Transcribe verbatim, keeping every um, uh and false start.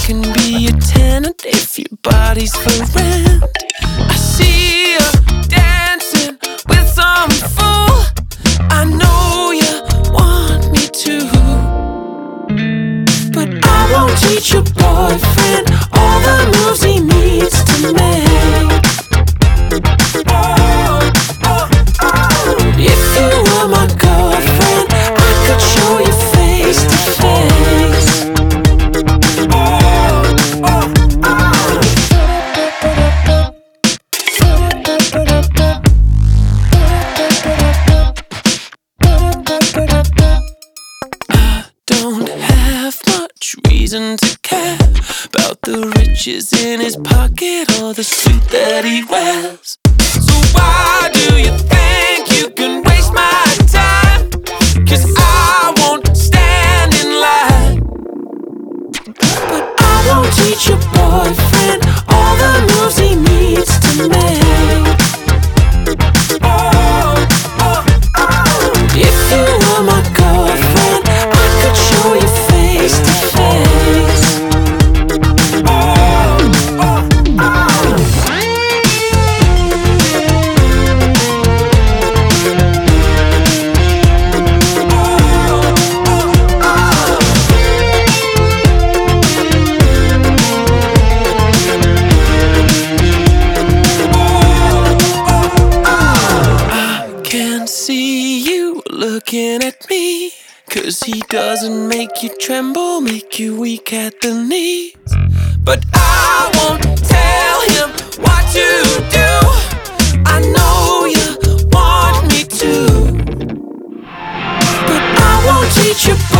can be a tenant if your body's for rent. I see you dancing with some fool. I know you want me to, but I won't teach your boyfriend all the moves he needs to make. Oh, oh, oh. If you were my girlfriend, I could show you face to face. Don't have much reason to care about the riches in his pocket or the suit that he wears. So why do you think you can waste my time? 'Cause I won't stand in line. But I won't teach your boyfriend all the moves he needs to make. Oh, oh, oh. If you were my girlfriend, I could show you face to face. Oh, oh, oh. I can see you looking at me, 'cause he doesn't make you tremble, make you weak at the knees. But I won't tell him what to do. I know you want me to, but I won't teach you